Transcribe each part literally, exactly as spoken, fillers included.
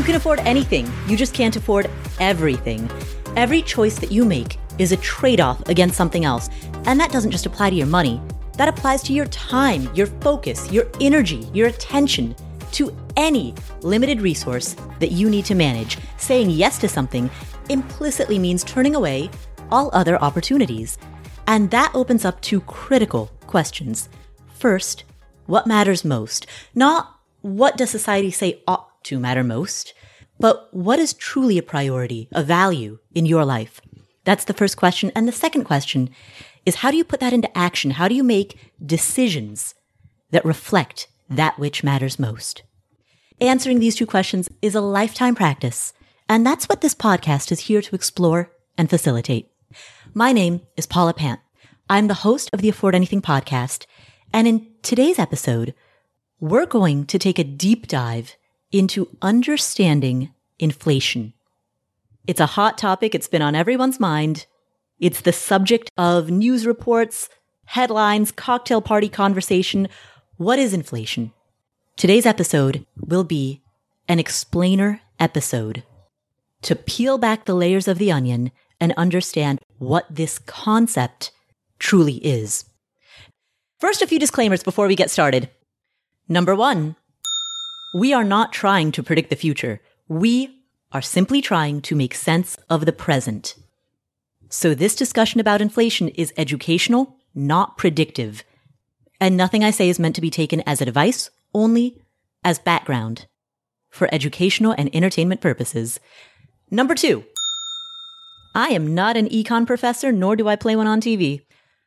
can afford anything. You just can't afford everything. Every choice that you make is a trade-off against something else. And that doesn't just apply to your money. That applies to your time, your focus, your energy, your attention, to any limited resource that you need to manage. Saying yes to something implicitly means turning away all other opportunities. And that opens up two critical questions. First, what matters most? Not what does society say ought to matter most, but what is truly a priority, a value in your life? That's the first question. And the second question is, how do you put that into action? How do you make decisions that reflect that which matters most? Answering these two questions is a lifetime practice, and that's what this podcast is here to explore and facilitate. My name is Paula Pant. I'm the host of the Afford Anything podcast, and in today's episode, we're going to take a deep dive into understanding inflation. It's a hot topic. It's been on everyone's mind. It's the subject of news reports, headlines, cocktail party conversation. What is inflation? Today's episode will be an explainer episode to peel back the layers of the onion and understand what this concept truly is. First, a few disclaimers before we get started. Number one, we are not trying to predict the future. We are simply trying to make sense of the present. So this discussion about inflation is educational, not predictive. And nothing I say is meant to be taken as advice, only as background for educational and entertainment purposes. Number two, I am not an econ professor, nor do I play one on T V.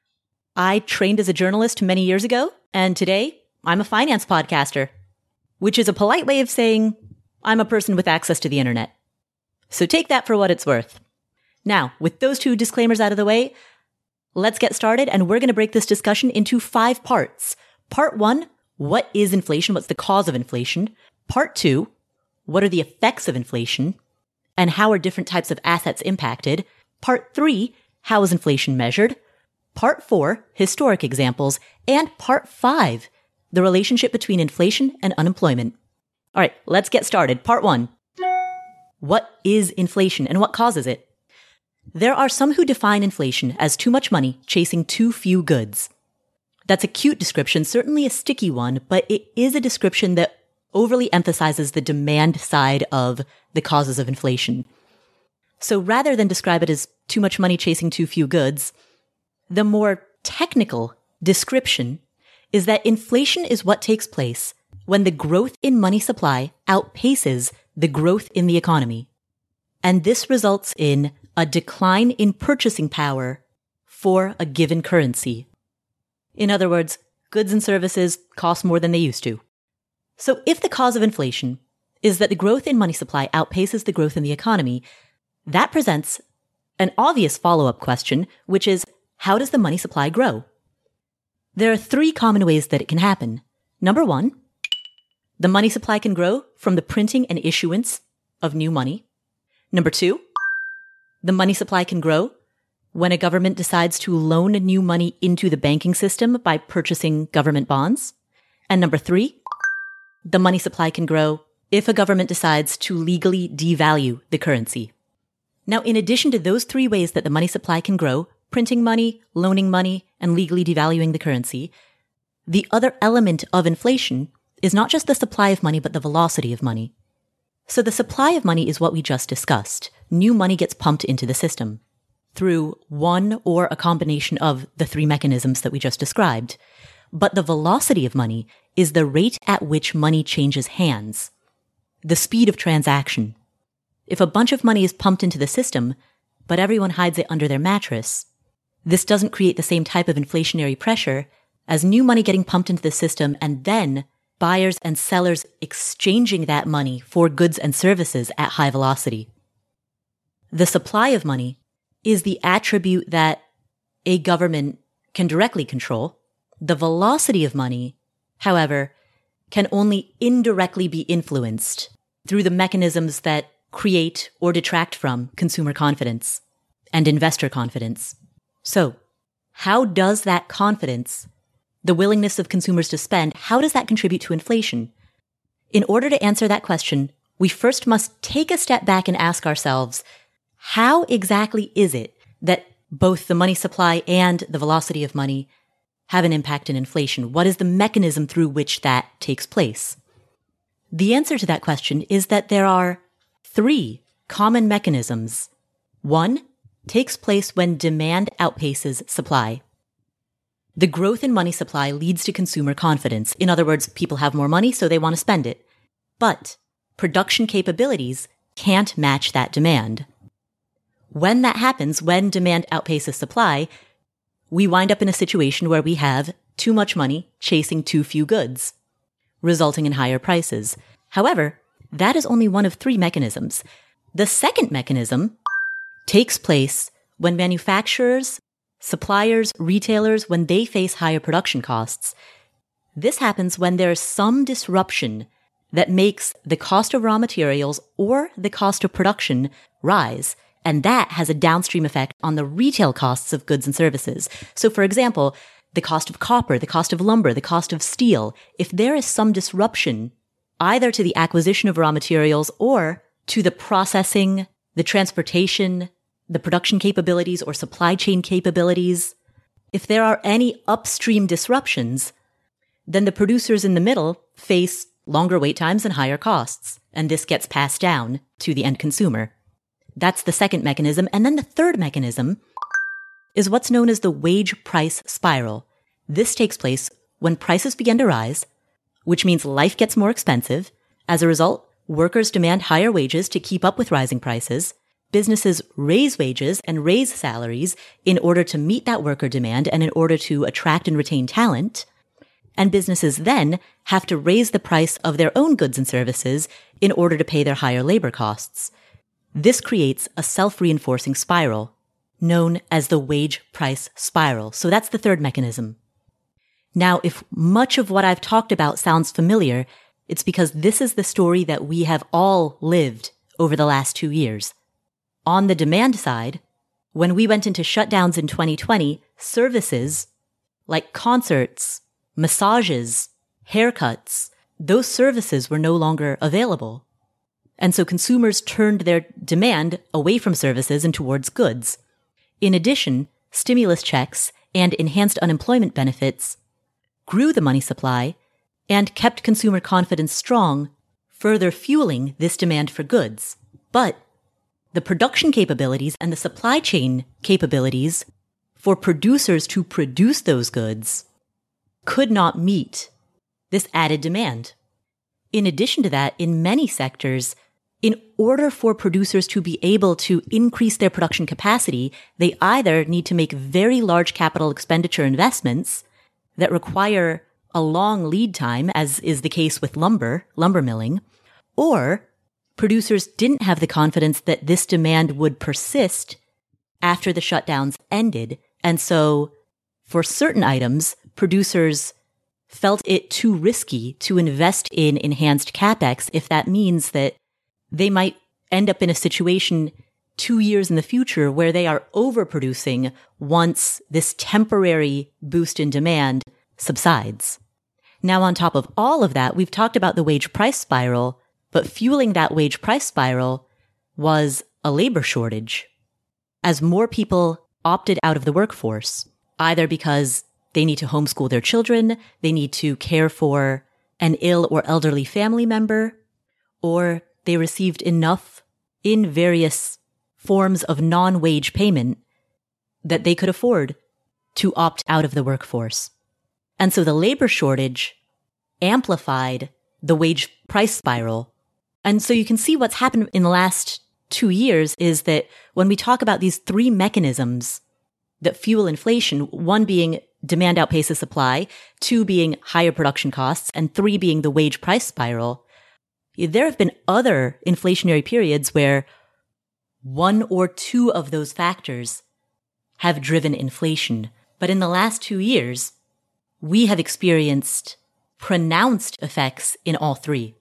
I trained as a journalist many years ago, and today I'm a finance podcaster, which is a polite way of saying I'm a person with access to the internet. So take that for what it's worth. Now, with those two disclaimers out of the way, let's get started, and we're going to break this discussion into five parts. Part one, what is inflation? What's the cause of inflation? Part two, what are the effects of inflation? And how are different types of assets impacted? Part three, how is inflation measured? Part four, historic examples. And part five, the relationship between inflation and unemployment. All right, let's get started. Part one, what is inflation and what causes it? There are some who define inflation as too much money chasing too few goods. That's a cute description, certainly a sticky one, but it is a description that overly emphasizes the demand side of the causes of inflation. So rather than describe it as too much money chasing too few goods, the more technical description is that inflation is what takes place when the growth in money supply outpaces the growth in the economy. And this results in a decline in purchasing power for a given currency. In other words, goods and services cost more than they used to. So if the cause of inflation is that the growth in money supply outpaces the growth in the economy, that presents an obvious follow-up question, which is, how does the money supply grow? There are three common ways that it can happen. Number one, the money supply can grow from the printing and issuance of new money. Number two, the money supply can grow when a government decides to loan new money into the banking system by purchasing government bonds. And number three, the money supply can grow if a government decides to legally devalue the currency. Now, in addition to those three ways that the money supply can grow, printing money, loaning money, and legally devaluing the currency, the other element of inflation is not just the supply of money, but the velocity of money. So the supply of money is what we just discussed. New money gets pumped into the system through one or a combination of the three mechanisms that we just described. But the velocity of money is the rate at which money changes hands, the speed of transaction. If a bunch of money is pumped into the system, but everyone hides it under their mattress, this doesn't create the same type of inflationary pressure as new money getting pumped into the system and then buyers and sellers exchanging that money for goods and services at high velocity. The supply of money is the attribute that a government can directly control. The velocity of money, however, can only indirectly be influenced through the mechanisms that create or detract from consumer confidence and investor confidence. So, how does that confidence, the willingness of consumers to spend, how does that contribute to inflation? In order to answer that question, we first must take a step back and ask ourselves, how exactly is it that both the money supply and the velocity of money have an impact in inflation? What is the mechanism through which that takes place? The answer to that question is that there are three common mechanisms. One takes place when demand outpaces supply. The growth in money supply leads to consumer confidence. In other words, people have more money, so they want to spend it. But production capabilities can't match that demand. When that happens, when demand outpaces supply, we wind up in a situation where we have too much money chasing too few goods, resulting in higher prices. However, that is only one of three mechanisms. The second mechanism takes place when manufacturers, suppliers, retailers, when they face higher production costs. This happens when there's some disruption that makes the cost of raw materials or the cost of production rise. And that has a downstream effect on the retail costs of goods and services. So for example, the cost of copper, the cost of lumber, the cost of steel, if there is some disruption either to the acquisition of raw materials or to the processing, the transportation, the production capabilities or supply chain capabilities, if there are any upstream disruptions, then the producers in the middle face longer wait times and higher costs. And this gets passed down to the end consumer. That's the second mechanism. And then the third mechanism is what's known as the wage price spiral. This takes place when prices begin to rise, which means life gets more expensive. As a result, workers demand higher wages to keep up with rising prices. Businesses raise wages and raise salaries in order to meet that worker demand and in order to attract and retain talent. And businesses then have to raise the price of their own goods and services in order to pay their higher labor costs. This creates a self-reinforcing spiral known as the wage price spiral. So that's the third mechanism. Now, if much of what I've talked about sounds familiar, it's because this is the story that we have all lived over the last two years. On the demand side, when we went into shutdowns in twenty twenty, services like concerts, massages, haircuts, those services were no longer available. And so consumers turned their demand away from services and towards goods. In addition, stimulus checks and enhanced unemployment benefits grew the money supply and kept consumer confidence strong, further fueling this demand for goods. But the production capabilities and the supply chain capabilities for producers to produce those goods could not meet this added demand. In addition to that, in many sectors, in order for producers to be able to increase their production capacity, they either need to make very large capital expenditure investments that require a long lead time, as is the case with lumber, lumber milling, or producers didn't have the confidence that this demand would persist after the shutdowns ended. And so for certain items, producers felt it too risky to invest in enhanced capex if that means that they might end up in a situation two years in the future where they are overproducing once this temporary boost in demand subsides. Now, on top of all of that, we've talked about the wage price spiral, but fueling that wage price spiral was a labor shortage. As more people opted out of the workforce, either because they need to homeschool their children, they need to care for an ill or elderly family member, or they received enough in various forms of non-wage payment that they could afford to opt out of the workforce. And so the labor shortage amplified the wage price spiral. And so you can see what's happened in the last two years is that when we talk about these three mechanisms that fuel inflation, one being demand outpaces supply, two being higher production costs, and three being the wage price spiral, there have been other inflationary periods where one or two of those factors have driven inflation. But in the last two years, we have experienced pronounced effects in all three.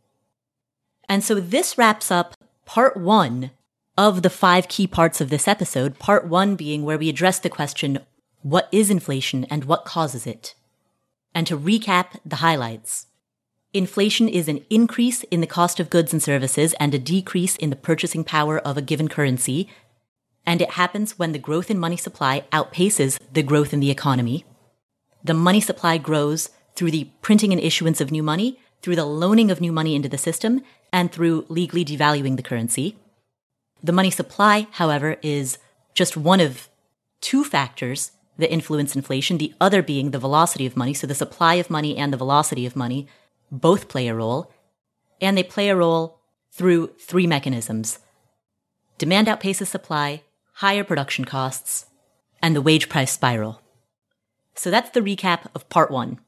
And so this wraps up part one of the five key parts of this episode, part one being where we address the question, what is inflation and what causes it? And to recap the highlights. Inflation is an increase in the cost of goods and services and a decrease in the purchasing power of a given currency. And it happens when the growth in money supply outpaces the growth in the economy. The money supply grows through the printing and issuance of new money, through the loaning of new money into the system, and through legally devaluing the currency. The money supply, however, is just one of two factors that influence inflation, the other being the velocity of money. So the supply of money and the velocity of money both play a role, and they play a role through three mechanisms. Demand outpaces supply, higher production costs, and the wage price spiral. So that's the recap of part one.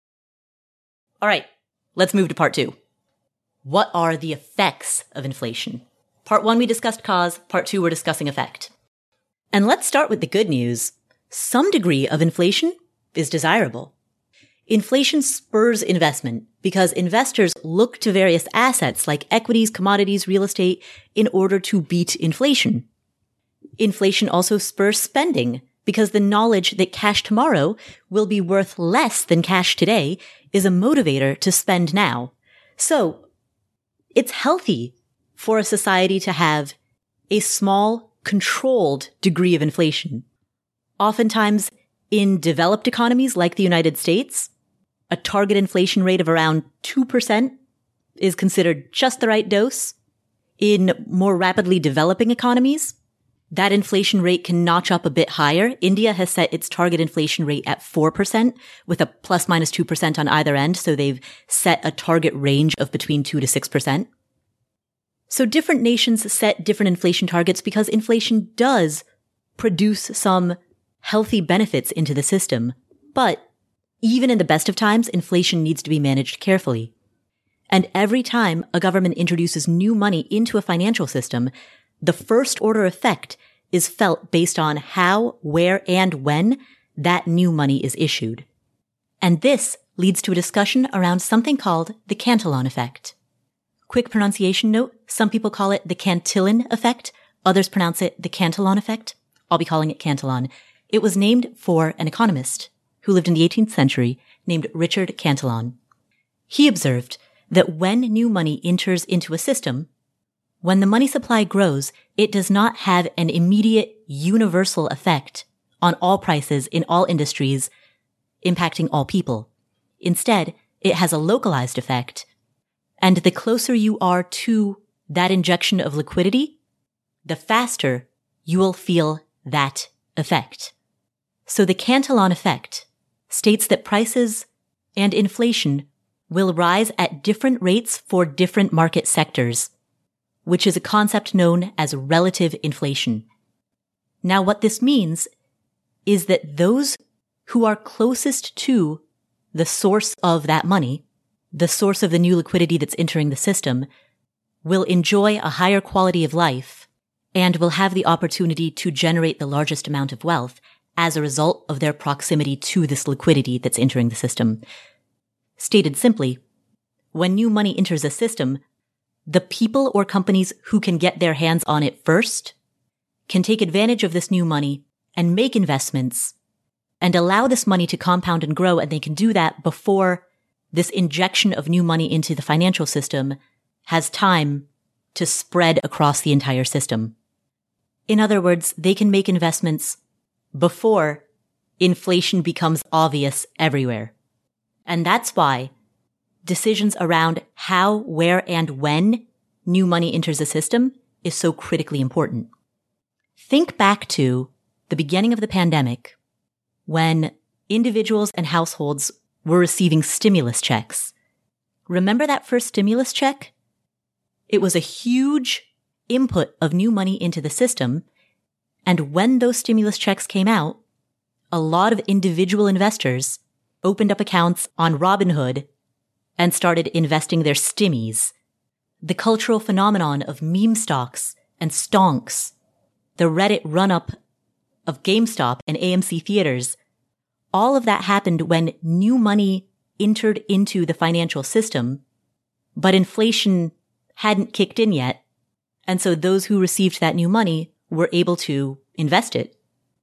All right, let's move to part two. What are the effects of inflation? Part one, we discussed cause. Part two, we're discussing effect. And let's start with the good news. Some degree of inflation is desirable. Inflation spurs investment because investors look to various assets like equities, commodities, real estate in order to beat inflation. Inflation also spurs spending because the knowledge that cash tomorrow will be worth less than cash today is a motivator to spend now. So it's healthy for a society to have a small, controlled degree of inflation. Oftentimes, in developed economies like the United States, a target inflation rate of around two percent is considered just the right dose. In more rapidly developing economies, that inflation rate can notch up a bit higher. India has set its target inflation rate at four percent with a plus minus two percent on either end. So they've set a target range of between two to six percent. So different nations set different inflation targets because inflation does produce some healthy benefits into the system. But even in the best of times, inflation needs to be managed carefully. And every time a government introduces new money into a financial system, the first order effect is felt based on how, where, and when that new money is issued. And this leads to a discussion around something called the Cantillon effect. Quick pronunciation note, some people call it the Cantillon effect, others pronounce it the Cantillon effect. I'll be calling it Cantillon. It was named for an economist who lived in the eighteenth century named Richard Cantillon. He observed that when new money enters into a system, when the money supply grows, it does not have an immediate universal effect on all prices in all industries, impacting all people. Instead, it has a localized effect, and the closer you are to that injection of liquidity, the faster you will feel that effect. So the Cantillon effect states that prices and inflation will rise at different rates for different market sectors, which is a concept known as relative inflation. Now, what this means is that those who are closest to the source of that money, the source of the new liquidity that's entering the system, will enjoy a higher quality of life and will have the opportunity to generate the largest amount of wealth as a result of their proximity to this liquidity that's entering the system. Stated simply, when new money enters a system, the people or companies who can get their hands on it first can take advantage of this new money and make investments and allow this money to compound and grow, and they can do that before this injection of new money into the financial system has time to spread across the entire system. In other words, they can make investments before inflation becomes obvious everywhere. And that's why decisions around how, where, and when new money enters a system is so critically important. Think back to the beginning of the pandemic when individuals and households were receiving stimulus checks. Remember that first stimulus check? It was a huge input of new money into the system. And when those stimulus checks came out, a lot of individual investors opened up accounts on Robinhood and started investing their stimmies. The cultural phenomenon of meme stocks and stonks, the Reddit run-up of GameStop and A M C theaters, all of that happened when new money entered into the financial system, but inflation hadn't kicked in yet. And so those who received that new money were able to invest it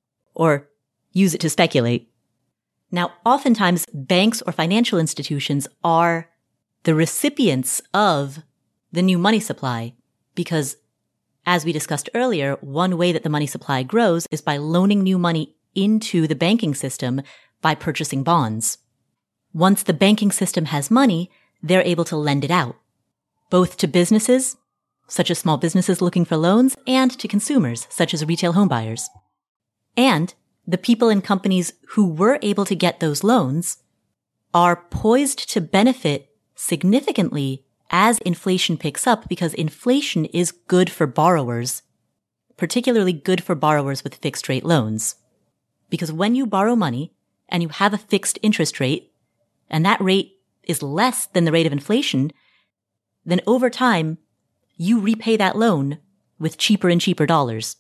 or use it to speculate. Now, oftentimes banks or financial institutions are the recipients of the new money supply, because as we discussed earlier, one way that the money supply grows is by loaning new money into the banking system by purchasing bonds. Once the banking system has money, they're able to lend it out, both to businesses, such as small businesses looking for loans, and to consumers, such as retail home buyers. And the people and companies who were able to get those loans are poised to benefit significantly as inflation picks up, because inflation is good for borrowers, particularly good for borrowers with fixed rate loans. Because when you borrow money and you have a fixed interest rate, and that rate is less than the rate of inflation, then over time, you repay that loan with cheaper and cheaper dollars.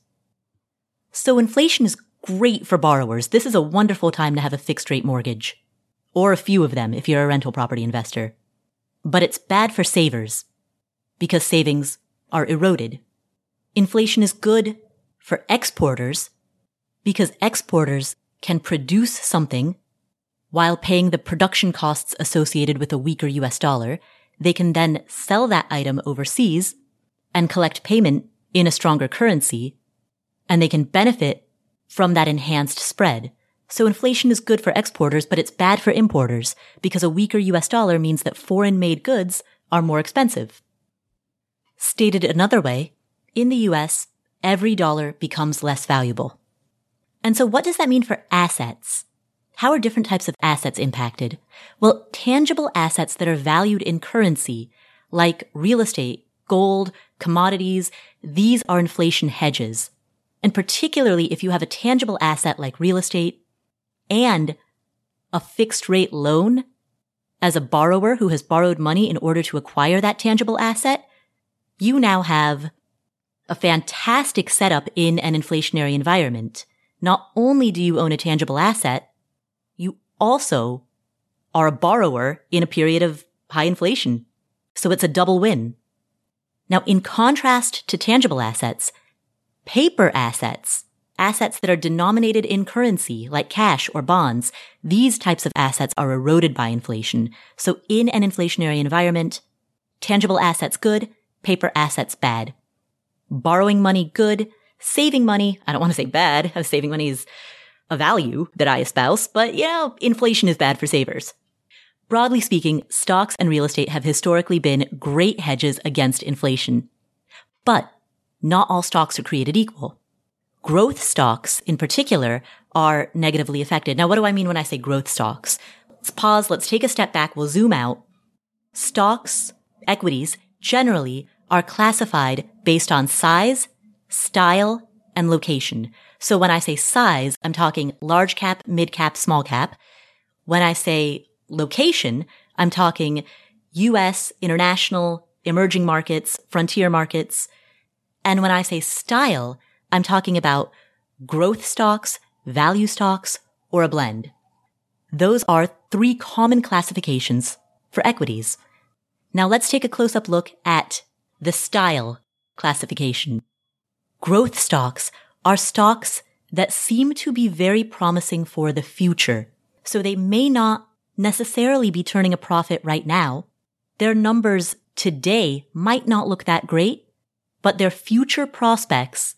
So inflation is great for borrowers. This is a wonderful time to have a fixed rate mortgage, or a few of them if you're a rental property investor. But it's bad for savers because savings are eroded. Inflation is good for exporters because exporters can produce something while paying the production costs associated with a weaker U S dollar. They can then sell that item overseas and collect payment in a stronger currency, and they can benefit from that enhanced spread. So inflation is good for exporters, but it's bad for importers because a weaker U S dollar means that foreign-made goods are more expensive. Stated another way, in the U S, every dollar becomes less valuable. And so what does that mean for assets? How are different types of assets impacted? Well, tangible assets that are valued in currency, like real estate, gold, commodities, these are inflation hedges. And particularly if you have a tangible asset like real estate and a fixed rate loan as a borrower who has borrowed money in order to acquire that tangible asset, you now have a fantastic setup in an inflationary environment. Not only do you own a tangible asset, you also are a borrower in a period of high inflation. So it's a double win. Now, in contrast to tangible assets, paper assets, assets that are denominated in currency like cash or bonds, these types of assets are eroded by inflation. So in an inflationary environment, tangible assets good, paper assets bad. Borrowing money good, saving money, I don't want to say bad, saving money is a value that I espouse, but you know, inflation is bad for savers. Broadly speaking, stocks and real estate have historically been great hedges against inflation. But not all stocks are created equal. Growth stocks, in particular, are negatively affected. Now, what do I mean when I say growth stocks? Let's pause. Let's take a step back. We'll zoom out. Stocks, equities, generally are classified based on size, style, and location. So when I say size, I'm talking large cap, mid cap, small cap. When I say location, I'm talking U S, international, emerging markets, frontier markets. And when I say style, I'm talking about growth stocks, value stocks, or a blend. Those are three common classifications for equities. Now let's take a close-up look at the style classification. Growth stocks are stocks that seem to be very promising for the future. So they may not necessarily be turning a profit right now. Their numbers today might not look that great, but their future prospects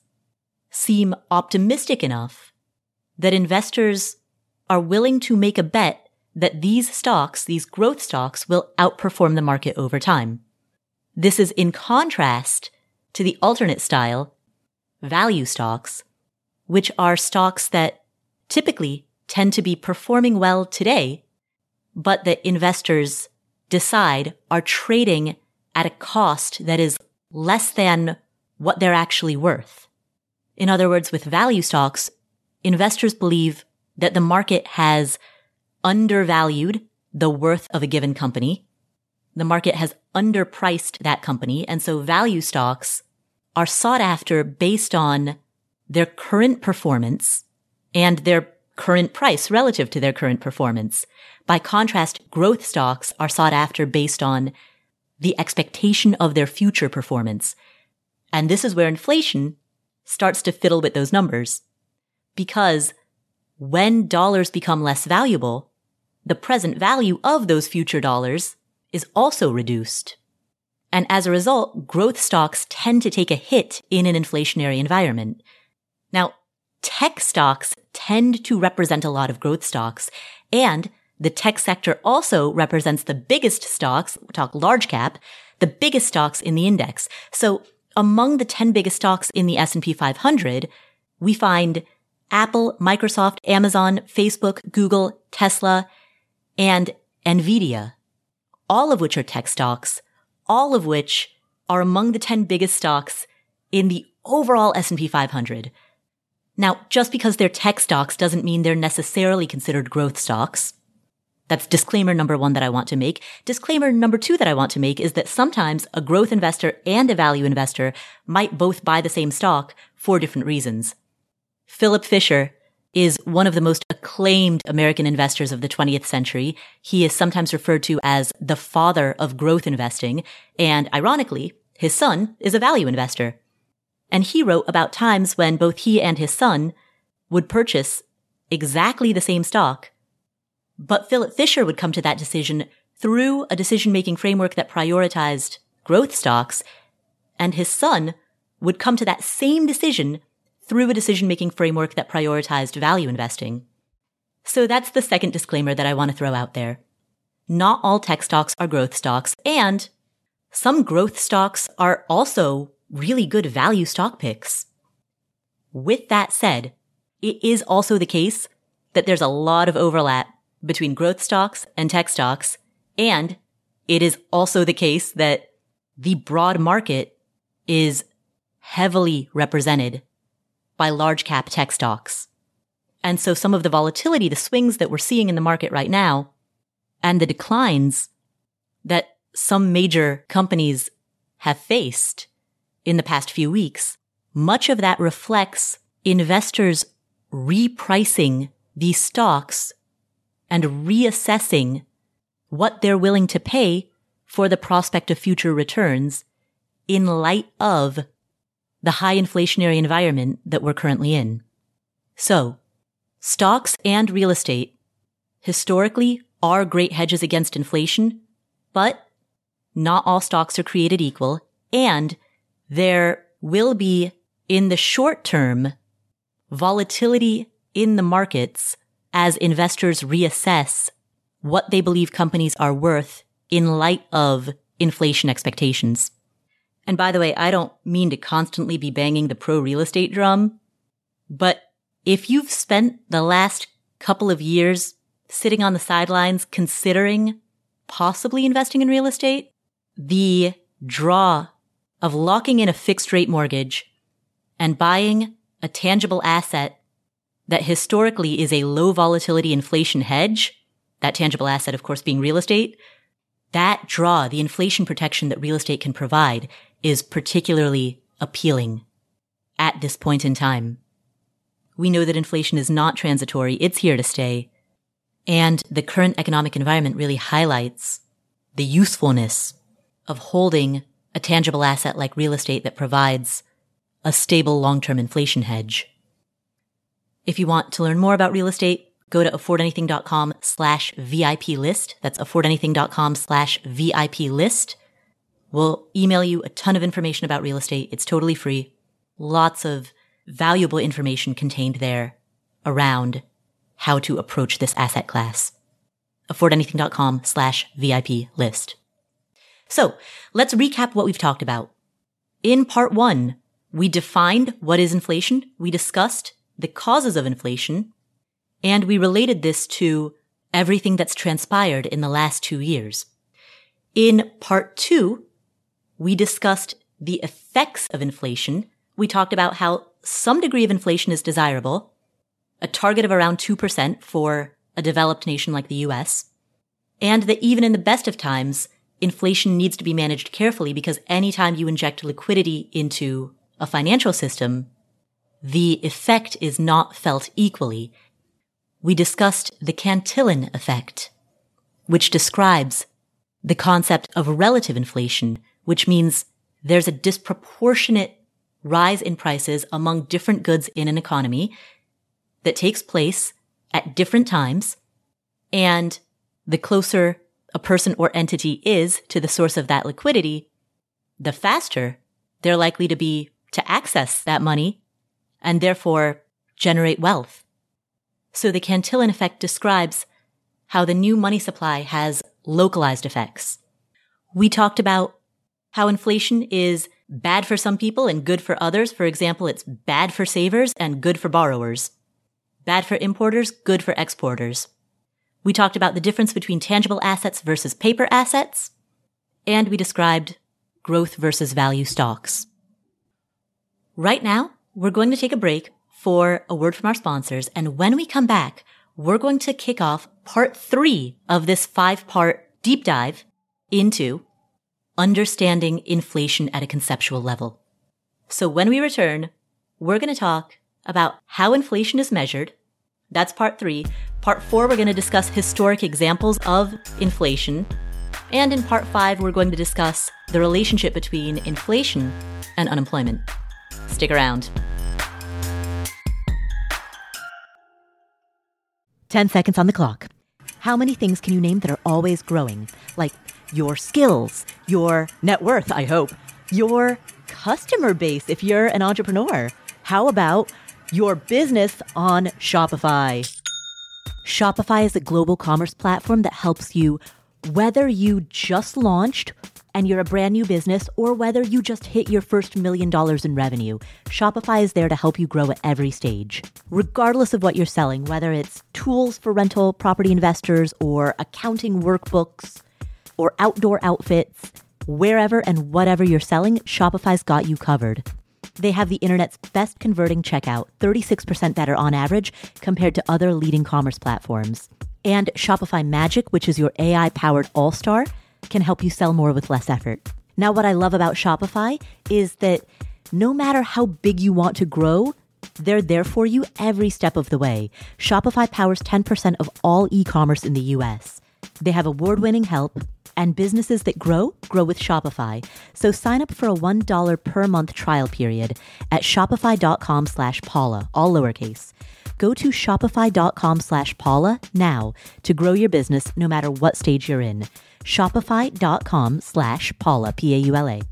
seem optimistic enough that investors are willing to make a bet that these stocks, these growth stocks, will outperform the market over time. This is in contrast to the alternate style, value stocks, which are stocks that typically tend to be performing well today, but that investors decide are trading at a cost that is less than what they're actually worth. In other words, with value stocks, investors believe that the market has undervalued the worth of a given company. The market has underpriced that company, and so value stocks are sought after based on their current performance and their current price relative to their current performance. By contrast, growth stocks are sought after based on the expectation of their future performance. And this is where inflation starts to fiddle with those numbers. Because when dollars become less valuable, the present value of those future dollars is also reduced. And as a result, growth stocks tend to take a hit in an inflationary environment. Now, tech stocks tend to represent a lot of growth stocks, and the tech sector also represents the biggest stocks, we talk large cap, the biggest stocks in the index. So among the ten biggest stocks in the S and P five hundred, we find Apple, Microsoft, Amazon, Facebook, Google, Tesla, and Nvidia, all of which are tech stocks, all of which are among the ten biggest stocks in the overall S and P five hundred. Now, just because they're tech stocks doesn't mean they're necessarily considered growth stocks. That's disclaimer number one that I want to make. Disclaimer number two that I want to make is that sometimes a growth investor and a value investor might both buy the same stock for different reasons. Philip Fisher is one of the most acclaimed American investors of the twentieth century. He is sometimes referred to as the father of growth investing, and ironically, his son is a value investor. And he wrote about times when both he and his son would purchase exactly the same stock, but Philip Fisher would come to that decision through a decision-making framework that prioritized growth stocks, and his son would come to that same decision through a decision-making framework that prioritized value investing. So that's the second disclaimer that I want to throw out there. Not all tech stocks are growth stocks, and some growth stocks are also really good value stock picks. With that said, it is also the case that there's a lot of overlap between growth stocks and tech stocks, and it is also the case that the broad market is heavily represented by large cap tech stocks. And so some of the volatility, the swings that we're seeing in the market right now, and the declines that some major companies have faced in the past few weeks, much of that reflects investors repricing these stocks and reassessing what they're willing to pay for the prospect of future returns in light of the high inflationary environment that we're currently in. So, stocks and real estate historically are great hedges against inflation, but not all stocks are created equal, and there will be, in the short term, volatility in the markets as investors reassess what they believe companies are worth in light of inflation expectations. And by the way, I don't mean to constantly be banging the pro-real estate drum, but if you've spent the last couple of years sitting on the sidelines considering possibly investing in real estate, the draw of locking in a fixed rate mortgage and buying a tangible asset that historically is a low volatility inflation hedge, that tangible asset, of course, being real estate, that draw, the inflation protection that real estate can provide, is particularly appealing at this point in time. We know that inflation is not transitory, it's here to stay. And the current economic environment really highlights the usefulness of holding a tangible asset like real estate that provides a stable long-term inflation hedge. If you want to learn more about real estate, go to affordanything.com slash VIP list. That's affordanything.com slash VIP list. We'll email you a ton of information about real estate. It's totally free. Lots of valuable information contained there around how to approach this asset class. affordanything.com slash VIP list. So let's recap what we've talked about. In part one, we defined what is inflation. We discussed the causes of inflation, and we related this to everything that's transpired in the last two years. In part two, we discussed the effects of inflation. We talked about how some degree of inflation is desirable, a target of around two percent for a developed nation like the U S, and that even in the best of times, inflation needs to be managed carefully because anytime you inject liquidity into a financial system, the effect is not felt equally. We discussed the Cantillon effect, which describes the concept of relative inflation, which means there's a disproportionate rise in prices among different goods in an economy that takes place at different times, and the closer a person or entity is to the source of that liquidity, the faster they're likely to be to access that money and therefore generate wealth. So the Cantillon effect describes how the new money supply has localized effects. We talked about how inflation is bad for some people and good for others. For example, it's bad for savers and good for borrowers. Bad for importers, good for exporters. We talked about the difference between tangible assets versus paper assets. And we described growth versus value stocks. Right now, we're going to take a break for a word from our sponsors. And when we come back, we're going to kick off part three of this five-part deep dive into understanding inflation at a conceptual level. So when we return, we're going to talk about how inflation is measured. That's part three. Part four, we're going to discuss historic examples of inflation. And in part five, we're going to discuss the relationship between inflation and unemployment. Stick around. Ten seconds on the clock. How many things can you name that are always growing? Like your skills, your net worth, I hope, your customer base if you're an entrepreneur. How about your business on Shopify? Shopify is a global commerce platform that helps you, whether you just launched and you're a brand new business or whether you just hit your first million dollars in revenue. Shopify is there to help you grow at every stage. Regardless of what you're selling, whether it's tools for rental property investors or accounting workbooks or outdoor outfits, wherever and whatever you're selling, Shopify's got you covered. They have the internet's best converting checkout, thirty-six percent better on average compared to other leading commerce platforms. And Shopify Magic, which is your A I-powered all-star, can help you sell more with less effort. Now, what I love about Shopify is that no matter how big you want to grow, they're there for you every step of the way. Shopify powers ten percent of all e-commerce in the U S. They have award-winning help, and businesses that grow, grow with Shopify. So sign up for a one dollar per month trial period at shopify.com slash Paula, all lowercase. Go to shopify.com slash Paula now to grow your business no matter what stage you're in. Shopify.com slash Paula, P A U L A.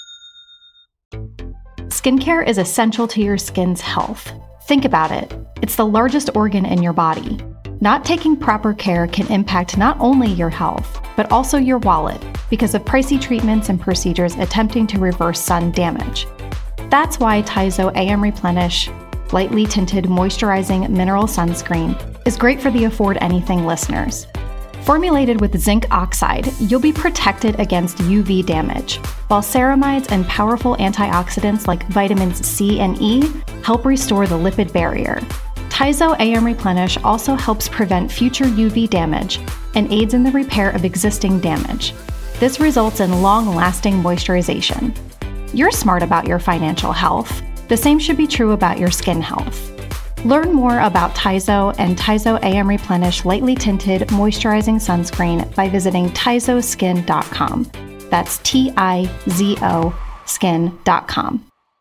Skincare is essential to your skin's health. Think about it. It's the largest organ in your body. Not taking proper care can impact not only your health, but also your wallet because of pricey treatments and procedures attempting to reverse sun damage. That's why Taizo A M Replenish Lightly Tinted Moisturizing Mineral Sunscreen is great for the Afford Anything listeners. Formulated with zinc oxide, you'll be protected against U V damage, while ceramides and powerful antioxidants like vitamins C and E help restore the lipid barrier. Taizo A M Replenish also helps prevent future U V damage and aids in the repair of existing damage. This results in long-lasting moisturization. You're smart about your financial health. The same should be true about your skin health. Learn more about Taizo and Taizo A M Replenish Lightly Tinted Moisturizing Sunscreen by visiting taizo skin dot com. That's T I Z O skin dot com.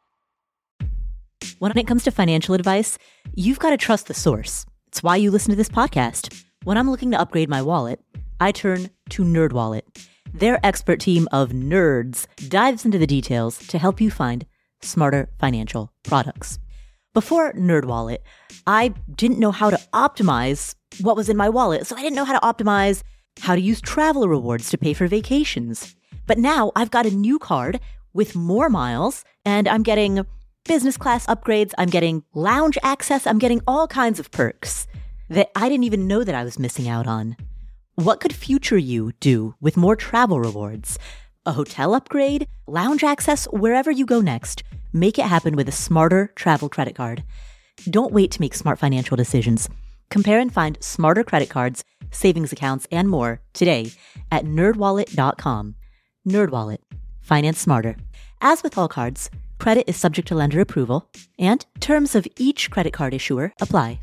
When it comes to financial advice, you've got to trust the source. It's why you listen to this podcast. When I'm looking to upgrade my wallet, I turn to NerdWallet. Their expert team of nerds dives into the details to help you find smarter financial products. Before NerdWallet, I didn't know how to optimize what was in my wallet, so I didn't know how to optimize how to use travel rewards to pay for vacations. But now I've got a new card with more miles, and I'm getting business class upgrades, I'm getting lounge access, I'm getting all kinds of perks that I didn't even know that I was missing out on. What could future you do with more travel rewards? A hotel upgrade, lounge access, wherever you go next. Make it happen with a smarter travel credit card. Don't wait to make smart financial decisions. Compare and find smarter credit cards, savings accounts, and more today at nerd wallet dot com. NerdWallet. Finance smarter. As with all cards, credit is subject to lender approval, and terms of each credit card issuer apply.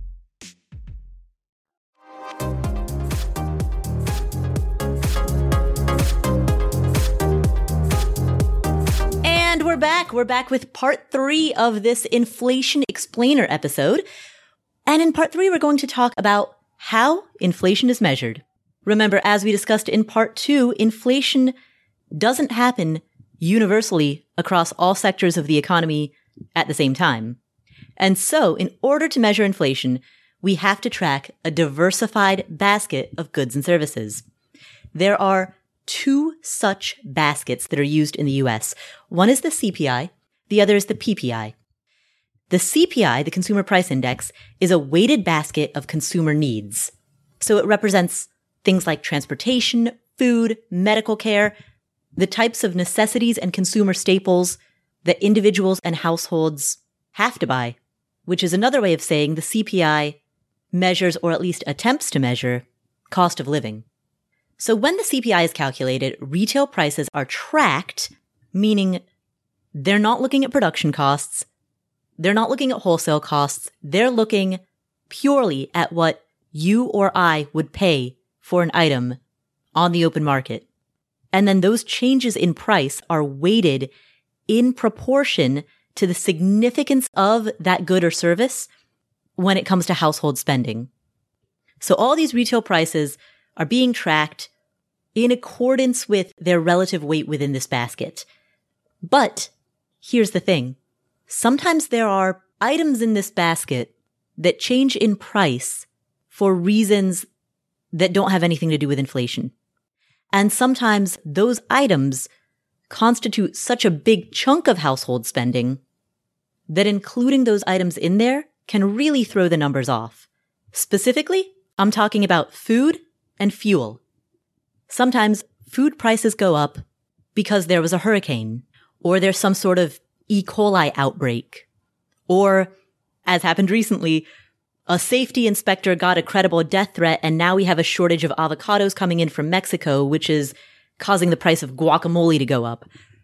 And we're back. We're back with part three of this Inflation Explainer episode. And in part three, we're going to talk about how inflation is measured. Remember, as we discussed in part two, inflation doesn't happen universally across all sectors of the economy at the same time. And so, in order to measure inflation, we have to track a diversified basket of goods and services. There are two such baskets that are used in the U S. One is the C P I, the other is the P P I. The C P I, the Consumer Price Index, is a weighted basket of consumer needs. So it represents things like transportation, food, medical care, the types of necessities and consumer staples that individuals and households have to buy, which is another way of saying the C P I measures, or at least attempts to measure, cost of living. So when the C P I is calculated, retail prices are tracked, meaning they're not looking at production costs, they're not looking at wholesale costs, they're looking purely at what you or I would pay for an item on the open market. And then those changes in price are weighted in proportion to the significance of that good or service when it comes to household spending. So all these retail prices are being tracked in accordance with their relative weight within this basket. But here's the thing. Sometimes there are items in this basket that change in price for reasons that don't have anything to do with inflation. And sometimes those items constitute such a big chunk of household spending that including those items in there can really throw the numbers off. Specifically, I'm talking about food and fuel. Sometimes food prices go up because there was a hurricane, or there's some sort of E. coli outbreak, or, as happened recently, a safety inspector got a credible death threat and now we have a shortage of avocados coming in from Mexico, which is causing the price of guacamole to go up.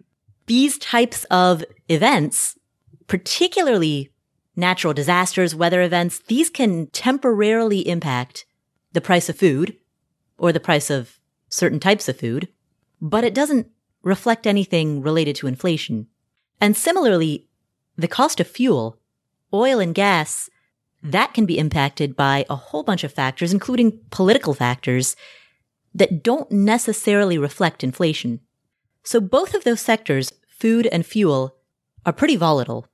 These types of events, particularly natural disasters, weather events, these can temporarily impact the price of food or the price of certain types of food, but it doesn't reflect anything related to inflation. And similarly, the cost of fuel, oil and gas, that can be impacted by a whole bunch of factors, including political factors, that don't necessarily reflect inflation. So both of those sectors, food and fuel, are pretty volatile.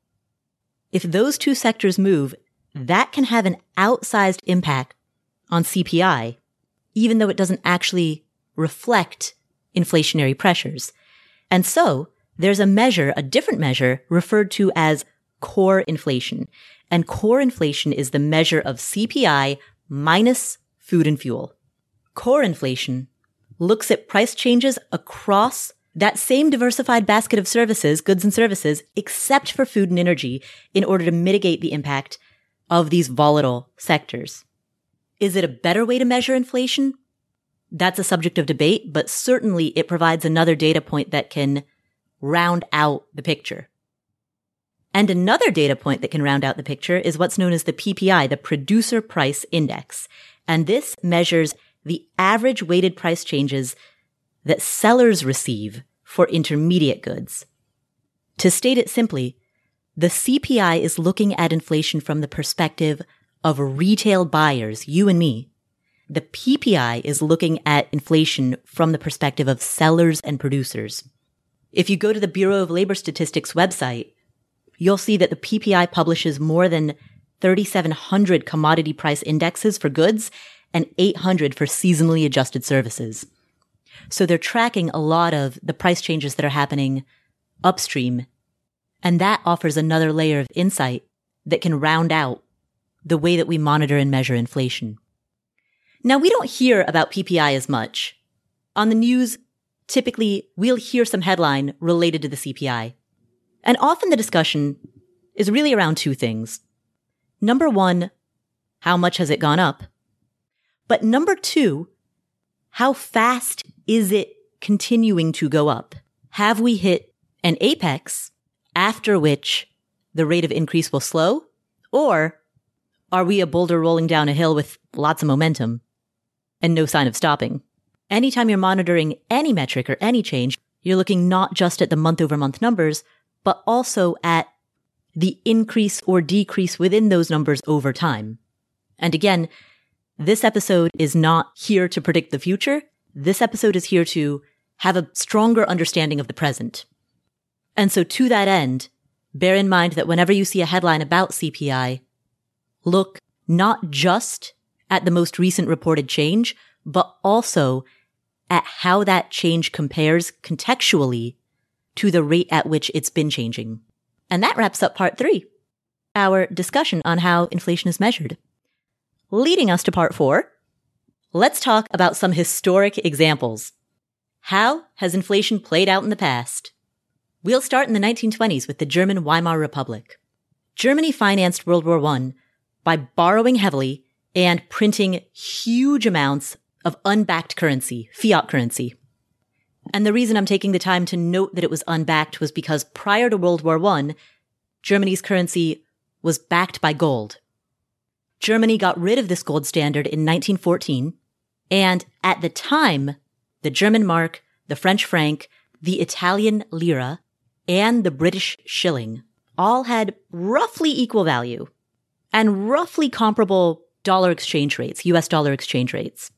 If those two sectors move, that can have an outsized impact on C P I, even though it doesn't actually reflect inflationary pressures. And so there's a measure, a different measure, referred to as core inflation. And core inflation is the measure of C P I minus food and fuel. Core inflation looks at price changes across that same diversified basket of services, goods and services, except for food and energy, in order to mitigate the impact of these volatile sectors. Is it a better way to measure inflation? That's a subject of debate, but certainly it provides another data point that can round out the picture. And another data point that can round out the picture is what's known as the P P I, the Producer Price Index. And this measures the average weighted price changes that sellers receive for intermediate goods. To state it simply, the C P I is looking at inflation from the perspective of retail buyers, you and me. The P P I is looking at inflation from the perspective of sellers and producers. If you go to the Bureau of Labor Statistics website, you'll see that the P P I publishes more than thirty-seven hundred commodity price indexes for goods and eight hundred for seasonally adjusted services. So they're tracking a lot of the price changes that are happening upstream, and that offers another layer of insight that can round out the way that we monitor and measure inflation. Now, we don't hear about P P I as much. On the news, typically, we'll hear some headline related to the C P I. And often the discussion is really around two things. Number one, how much has it gone up? But number two, how fast is it continuing to go up? Have we hit an apex after which the rate of increase will slow? Or are we a boulder rolling down a hill with lots of momentum and no sign of stopping? Anytime you're monitoring any metric or any change, you're looking not just at the month-over-month numbers, but also at the increase or decrease within those numbers over time. And again, This episode is not here to predict the future. This episode is here to have a stronger understanding of the present. And so to that end, bear in mind that whenever you see a headline about C P I, look not just at the most recent reported change, but also at how that change compares contextually to the rate at which it's been changing. And that wraps up part three, our discussion on how inflation is measured. Leading us to part four, let's talk about some historic examples. How has inflation played out in the past? We'll start in the nineteen twenties with the German Weimar Republic. Germany financed World War One by borrowing heavily and printing huge amounts of unbacked currency, fiat currency. And the reason I'm taking the time to note that it was unbacked was because prior to World War One, Germany's currency was backed by gold. Germany got rid of this gold standard in nineteen fourteen, and at the time, the German mark, the French franc, the Italian lira, and the British shilling all had roughly equal value and roughly comparable dollar exchange rates, U S dollar exchange rates.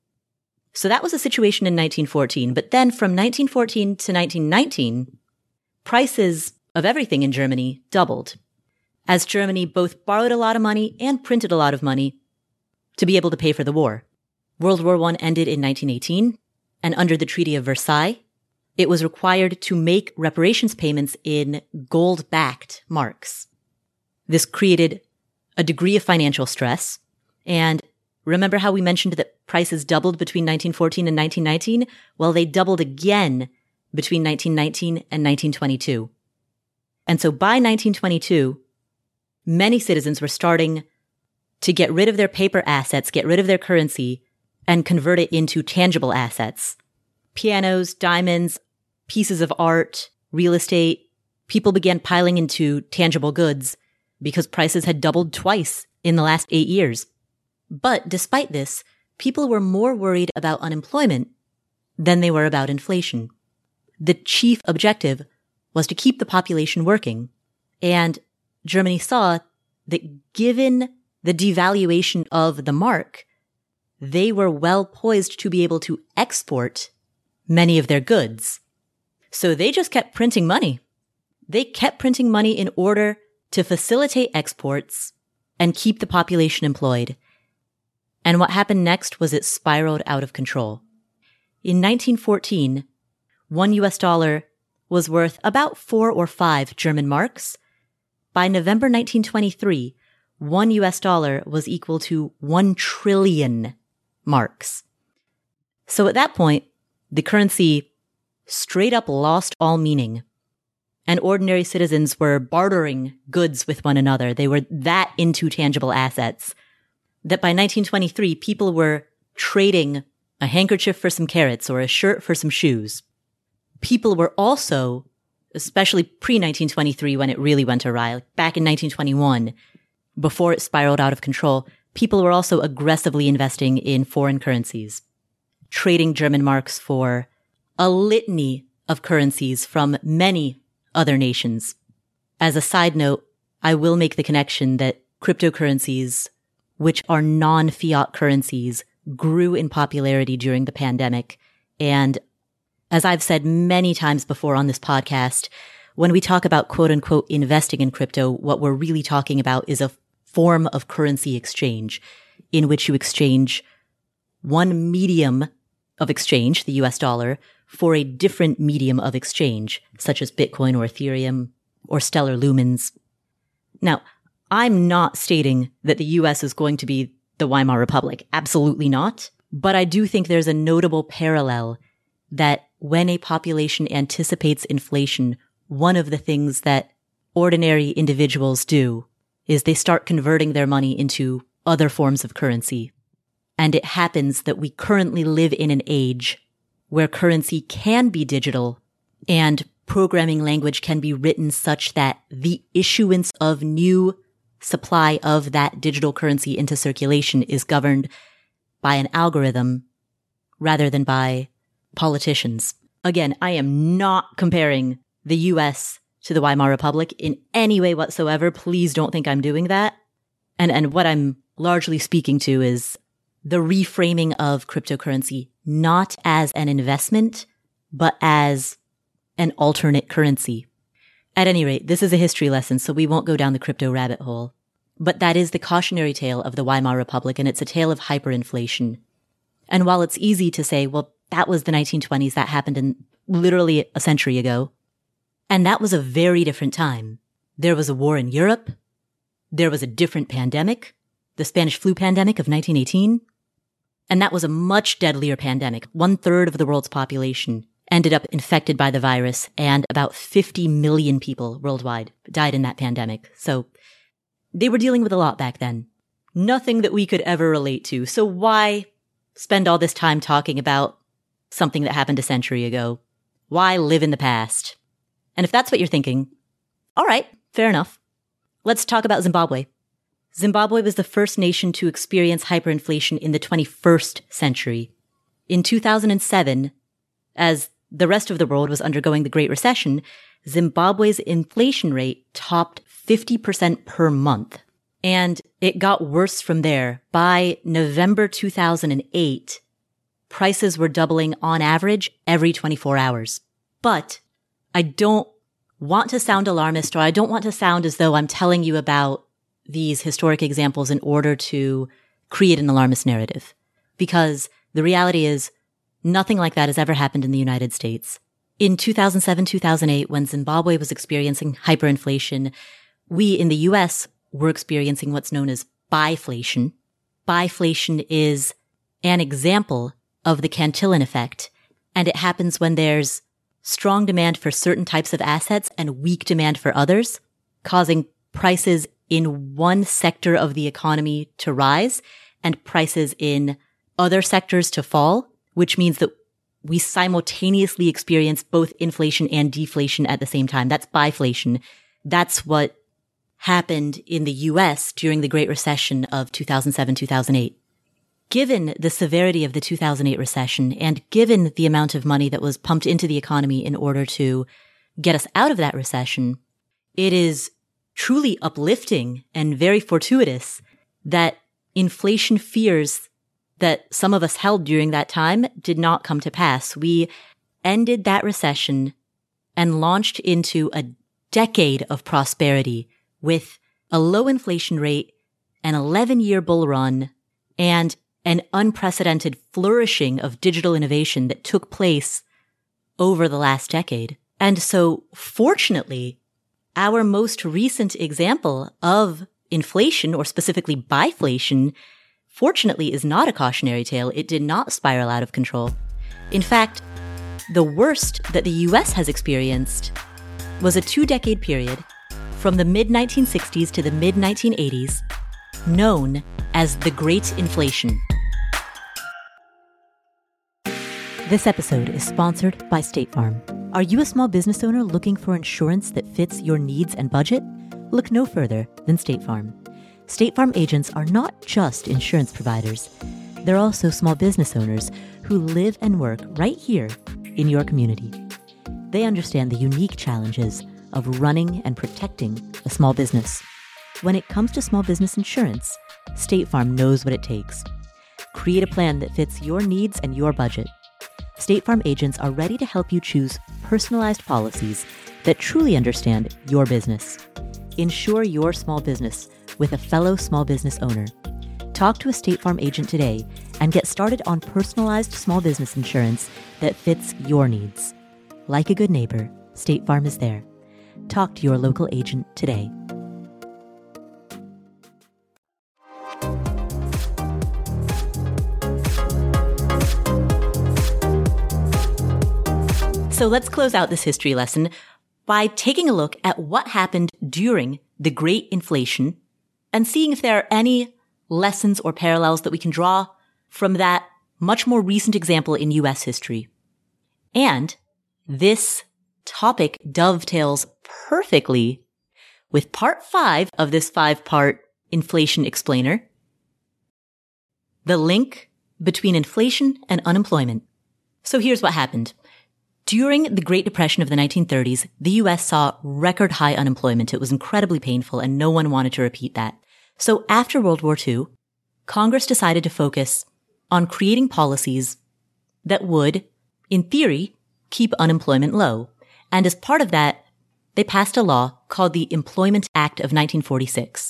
So that was a situation in nineteen fourteen. But then from nineteen fourteen to nineteen nineteen, prices of everything in Germany doubled, as Germany both borrowed a lot of money and printed a lot of money to be able to pay for the war. World War One ended in nineteen eighteen, and under the Treaty of Versailles, it was required to make reparations payments in gold-backed marks. This created a degree of financial stress. And remember how we mentioned that prices doubled between nineteen fourteen and nineteen nineteen? Well, they doubled again between nineteen nineteen and nineteen twenty-two. And so by nineteen twenty-two, many citizens were starting to get rid of their paper assets, get rid of their currency, and convert it into tangible assets. Pianos, diamonds, pieces of art, real estate. People began piling into tangible goods because prices had doubled twice in the last eight years. But despite this, people were more worried about unemployment than they were about inflation. The chief objective was to keep the population working. And Germany saw that given the devaluation of the mark, they were well poised to be able to export many of their goods. So they just kept printing money. They kept printing money in order to facilitate exports and keep the population employed. And what happened next was it spiraled out of control. In nineteen fourteen, one U S dollar was worth about four or five German marks. By November nineteen twenty-three, one U S dollar was equal to one trillion marks. So at that point, the currency straight up lost all meaning. And ordinary citizens were bartering goods with one another. They were that into tangible assets that by nineteen twenty-three, people were trading a handkerchief for some carrots or a shirt for some shoes. People were also, especially pre-nineteen twenty-three when it really went awry, back in nineteen twenty-one, before it spiraled out of control, people were also aggressively investing in foreign currencies, trading German marks for a litany of currencies from many other nations. As a side note, I will make the connection that cryptocurrencies, which are non-fiat currencies, grew in popularity during the pandemic. And as I've said many times before on this podcast, when we talk about quote unquote investing in crypto, what we're really talking about is a form of currency exchange in which you exchange one medium of exchange, the U S dollar, for a different medium of exchange, such as Bitcoin or Ethereum or Stellar Lumens. Now, I'm not stating that the U S is going to be the Weimar Republic. Absolutely not. But I do think there's a notable parallel that when a population anticipates inflation, one of the things that ordinary individuals do is they start converting their money into other forms of currency. And it happens that we currently live in an age where currency can be digital and programming language can be written such that the issuance of new supply of that digital currency into circulation is governed by an algorithm rather than by politicians. Again, I am not comparing the U S to the Weimar Republic in any way whatsoever. Please don't think I'm doing that. And, and what I'm largely speaking to is the reframing of cryptocurrency not as an investment, but as an alternate currency. At any rate, this is a history lesson, so we won't go down the crypto rabbit hole. But that is the cautionary tale of the Weimar Republic, and it's a tale of hyperinflation. And while it's easy to say, well, that was the nineteen twenties, that happened in literally a century ago, and that was a very different time. There was a war in Europe. There was a different pandemic, the Spanish flu pandemic of nineteen eighteen. And that was a much deadlier pandemic. One third of the world's population ended up infected by the virus, and about fifty million people worldwide died in that pandemic. So they were dealing with a lot back then. Nothing that we could ever relate to. So why spend all this time talking about something that happened a century ago? Why live in the past? And if that's what you're thinking, all right, fair enough. Let's talk about Zimbabwe. Zimbabwe was the first nation to experience hyperinflation in the twenty-first century. In two thousand seven, as the rest of the world was undergoing the Great Recession, Zimbabwe's inflation rate topped fifty percent per month. And it got worse from there. By November two thousand eight, prices were doubling on average every twenty-four hours. But I don't want to sound alarmist, or I don't want to sound as though I'm telling you about these historic examples in order to create an alarmist narrative. Because the reality is, nothing like that has ever happened in the United States. In two thousand seven, two thousand eight, when Zimbabwe was experiencing hyperinflation, we in the U S were experiencing what's known as biflation. Biflation is an example of the Cantillon effect, and it happens when there's strong demand for certain types of assets and weak demand for others, causing prices in one sector of the economy to rise and prices in other sectors to fall, which means that we simultaneously experience both inflation and deflation at the same time. That's biflation. That's what happened in the U S during the Great Recession of two thousand seven, two thousand eight. Given the severity of the two thousand eight recession, and given the amount of money that was pumped into the economy in order to get us out of that recession, it is truly uplifting and very fortuitous that inflation fears that some of us held during that time did not come to pass. We ended that recession and launched into a decade of prosperity with a low inflation rate, an eleven-year bull run, and an unprecedented flourishing of digital innovation that took place over the last decade. And so, fortunately, our most recent example of inflation, or specifically biflation, fortunately is not a cautionary tale. It did not spiral out of control. In fact, the worst that the U S has experienced was a two-decade period from the mid nineteen sixties to the mid nineteen eighties, known as the Great Inflation. This episode is sponsored by State Farm. Are you a small business owner looking for insurance that fits your needs and budget? Look no further than State Farm. State Farm agents are not just insurance providers. They're also small business owners who live and work right here in your community. They understand the unique challenges of running and protecting a small business. When it comes to small business insurance, State Farm knows what it takes. Create a plan that fits your needs and your budget. State Farm agents are ready to help you choose personalized policies that truly understand your business. Insure your small business with a fellow small business owner. Talk to a State Farm agent today and get started on personalized small business insurance that fits your needs. Like a good neighbor, State Farm is there. Talk to your local agent today. So let's close out this history lesson by taking a look at what happened during the Great Inflation and seeing if there are any lessons or parallels that we can draw from that much more recent example in U S history. And this topic dovetails perfectly with part five of this five-part inflation explainer, the link between inflation and unemployment. So here's what happened. During the Great Depression of the nineteen thirties, the U S saw record high unemployment. It was incredibly painful, and no one wanted to repeat that. So after World War Two, Congress decided to focus on creating policies that would, in theory, keep unemployment low. And as part of that, they passed a law called the Employment Act of nineteen forty-six.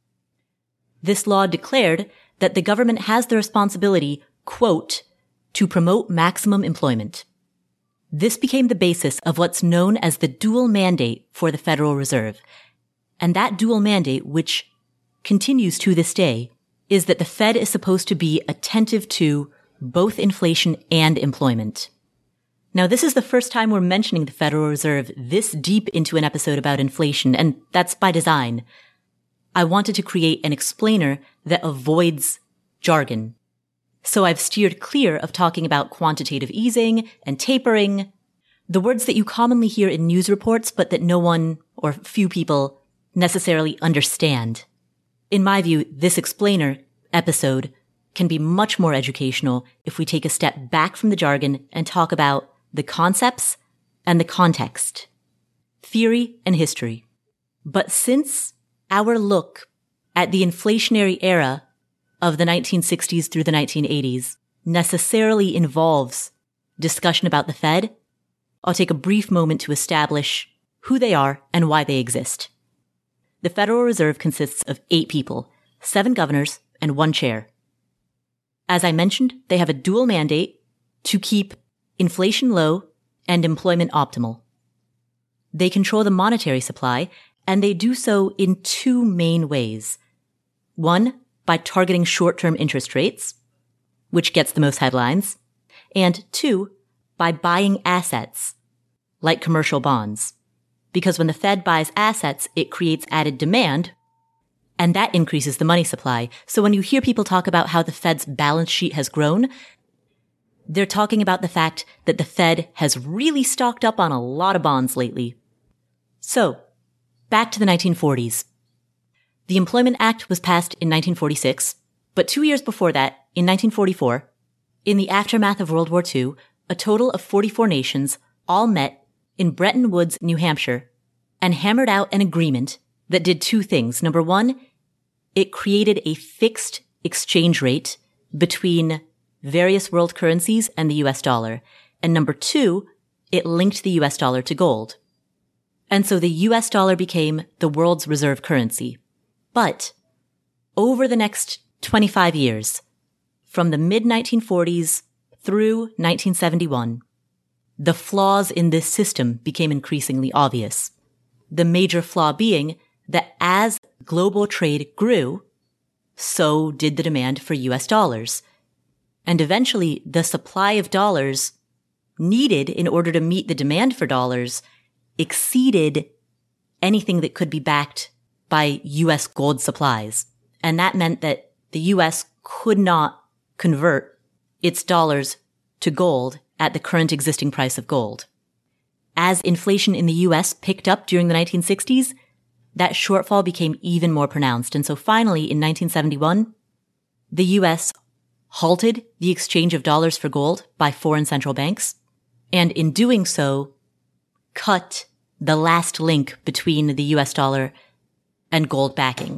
This law declared that the government has the responsibility, quote, to promote maximum employment. This became the basis of what's known as the dual mandate for the Federal Reserve. And that dual mandate, which continues to this day, is that the Fed is supposed to be attentive to both inflation and employment. Now, this is the first time we're mentioning the Federal Reserve this deep into an episode about inflation, and that's by design. I wanted to create an explainer that avoids jargon. So I've steered clear of talking about quantitative easing and tapering, the words that you commonly hear in news reports, but that no one or few people necessarily understand. In my view, this explainer episode can be much more educational if we take a step back from the jargon and talk about the concepts and the context, theory and history. But since our look at the inflationary era of the nineteen sixties through the nineteen eighties necessarily involves discussion about the Fed, I'll take a brief moment to establish who they are and why they exist. The Federal Reserve consists of eight people, seven governors, and one chair. As I mentioned, they have a dual mandate to keep inflation low and employment optimal. They control the monetary supply, and they do so in two main ways. One, by targeting short-term interest rates, which gets the most headlines, and two, by buying assets, like commercial bonds. Because when the Fed buys assets, it creates added demand, and that increases the money supply. So when you hear people talk about how the Fed's balance sheet has grown, they're talking about the fact that the Fed has really stocked up on a lot of bonds lately. So, back to the nineteen forties. The Employment Act was passed in nineteen forty-six, but two years before that, in nineteen forty-four, in the aftermath of World War Two, a total of forty-four nations all met in Bretton Woods, New Hampshire, and hammered out an agreement that did two things. Number one, it created a fixed exchange rate between various world currencies and the U S dollar. And number two, it linked the U S dollar to gold. And so the U S dollar became the world's reserve currency. But over the next twenty-five years, from the mid nineteen forties through nineteen seventy-one, the flaws in this system became increasingly obvious. The major flaw being that as global trade grew, so did the demand for U S dollars. And eventually, the supply of dollars needed in order to meet the demand for dollars exceeded anything that could be backed by U S gold supplies. And that meant that the U S could not convert its dollars to gold at the current existing price of gold. As inflation in the U S picked up during the nineteen sixties, that shortfall became even more pronounced. And so finally, in nineteen seventy-one, the U S halted the exchange of dollars for gold by foreign central banks, and in doing so, cut the last link between the U S dollar and gold backing.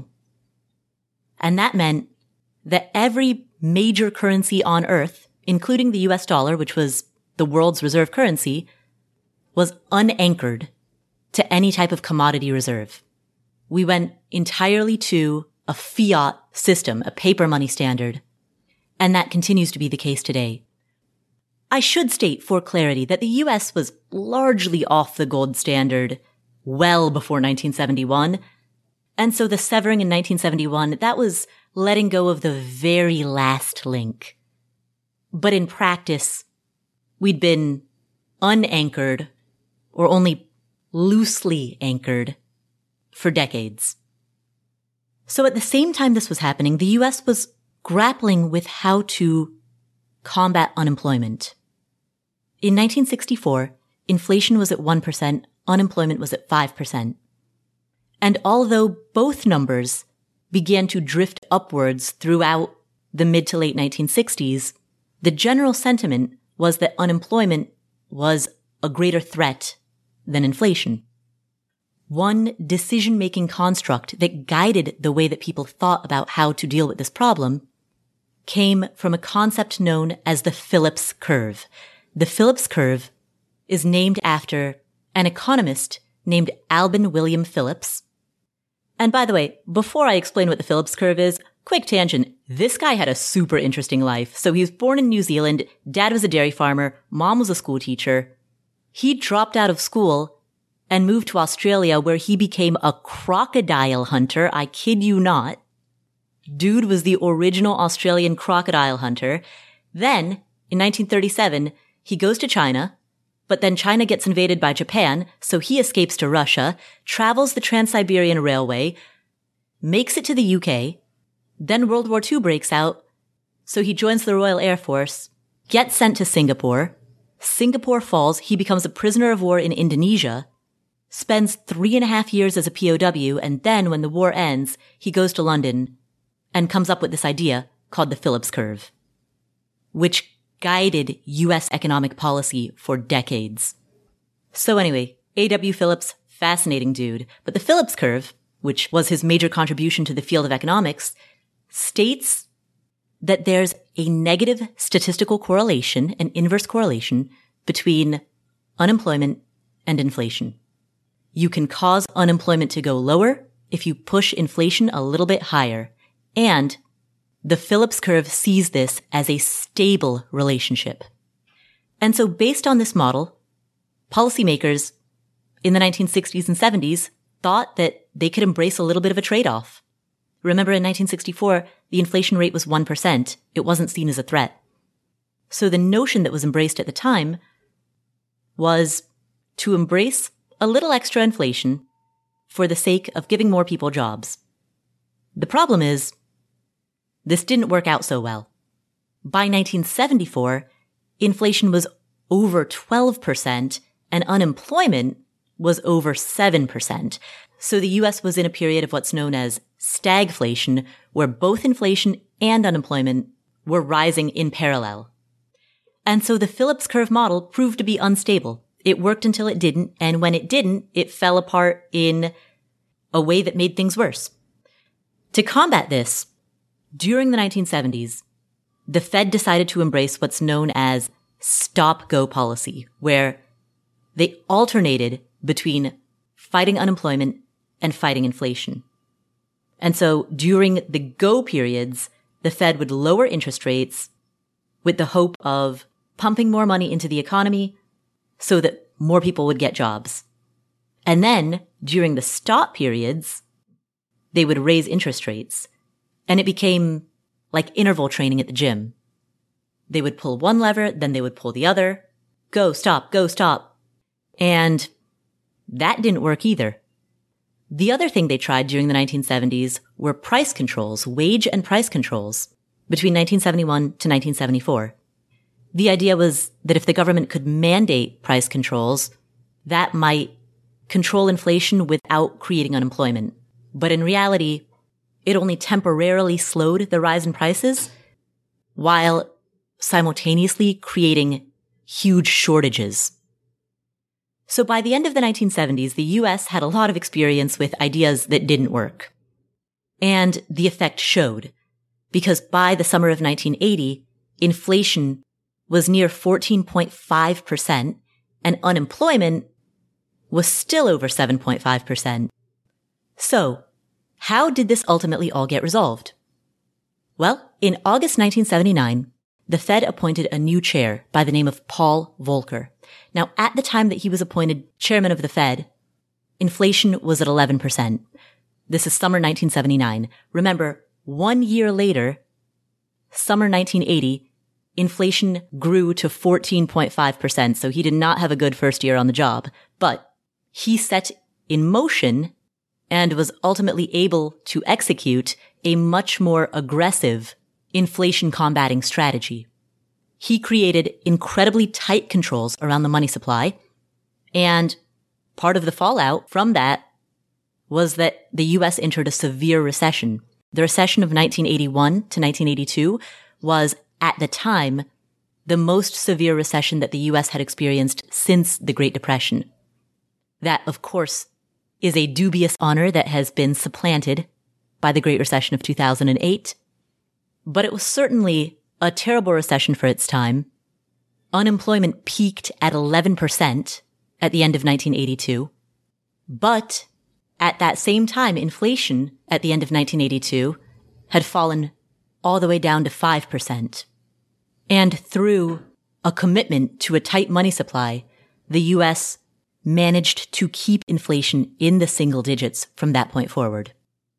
And that meant that every major currency on Earth, including the U S dollar, which was the world's reserve currency, was unanchored to any type of commodity reserve. We went entirely to a fiat system, a paper money standard, and that continues to be the case today. I should state for clarity that the U S was largely off the gold standard well before nineteen seventy-one, and so the severing in nineteen seventy-one, that was letting go of the very last link. But in practice, we'd been unanchored, or only loosely anchored, for decades. So at the same time this was happening, the U S was grappling with how to combat unemployment. In nineteen sixty-four, inflation was at one percent, unemployment was at five percent. And although both numbers began to drift upwards throughout the mid to late nineteen sixties, the general sentiment was that unemployment was a greater threat than inflation. One decision-making construct that guided the way that people thought about how to deal with this problem came from a concept known as the Phillips curve. The Phillips curve is named after an economist named Alban William Phillips. And by the way, before I explain what the Phillips curve is, quick tangent. This guy had a super interesting life. So he was born in New Zealand. Dad was a dairy farmer. Mom was a school teacher. He dropped out of school and moved to Australia, where he became a crocodile hunter. I kid you not. Dude was the original Australian crocodile hunter. Then, in nineteen thirty-seven, he goes to China, but then China gets invaded by Japan, so he escapes to Russia, travels the Trans-Siberian Railway, makes it to the U K. Then World War Two breaks out, so he joins the Royal Air Force, gets sent to Singapore. Singapore falls, he becomes a prisoner of war in Indonesia, spends three and a half years as a P O W, and then when the war ends, he goes to London and comes up with this idea called the Phillips curve, which guided U S economic policy for decades. So anyway, A W Phillips, fascinating dude. But the Phillips curve, which was his major contribution to the field of economics, states that there's a negative statistical correlation, an inverse correlation, between unemployment and inflation. You can cause unemployment to go lower if you push inflation a little bit higher. And the Phillips curve sees this as a stable relationship. And so based on this model, policymakers in the nineteen sixties and seventies thought that they could embrace a little bit of a trade-off. Remember, in nineteen sixty-four, the inflation rate was one percent. It wasn't seen as a threat. So the notion that was embraced at the time was to embrace a little extra inflation for the sake of giving more people jobs. The problem is, this didn't work out so well. By nineteen seventy-four, inflation was over twelve percent and unemployment was over seven percent. So the U S was in a period of what's known as stagflation, where both inflation and unemployment were rising in parallel. And so the Phillips curve model proved to be unstable. It worked until it didn't, and when it didn't, it fell apart in a way that made things worse. To combat this, during the nineteen seventies, the Fed decided to embrace what's known as stop-go policy, where they alternated between fighting unemployment and fighting inflation. And so during the go periods, the Fed would lower interest rates with the hope of pumping more money into the economy so that more people would get jobs. And then during the stop periods, they would raise interest rates. And it became like interval training at the gym. They would pull one lever, then they would pull the other. Go, stop, go, stop. And that didn't work either. The other thing they tried during the nineteen seventies were price controls, wage and price controls, between nineteen seventy-one to nineteen seventy-four. The idea was that if the government could mandate price controls, that might control inflation without creating unemployment. But in reality, it only temporarily slowed the rise in prices while simultaneously creating huge shortages. So by the end of the nineteen seventies, the U S had a lot of experience with ideas that didn't work. And the effect showed, because by the summer of nineteen eighty, inflation was near fourteen point five percent and unemployment was still over seven point five percent. So, how did this ultimately all get resolved? Well, in August nineteen seventy-nine, the Fed appointed a new chair by the name of Paul Volcker. Now, at the time that he was appointed chairman of the Fed, inflation was at eleven percent. This is summer nineteen seventy-nine. Remember, one year later, summer nineteen eighty, inflation grew to fourteen point five percent. So he did not have a good first year on the job, but he set in motion and was ultimately able to execute a much more aggressive inflation combating strategy. He created incredibly tight controls around the money supply, and part of the fallout from that was that the U S entered a severe recession. The recession of nineteen eighty-one to nineteen eighty-two was, at the time, the most severe recession that the U S had experienced since the Great Depression. That, of course, is a dubious honor that has been supplanted by the Great Recession of two thousand eight. but it was certainly a terrible recession for its time. Unemployment peaked at eleven percent at the end of nineteen eighty-two. But at that same time, inflation at the end of nineteen eighty-two had fallen all the way down to five percent. And through a commitment to a tight money supply, the U S managed to keep inflation in the single digits from that point forward,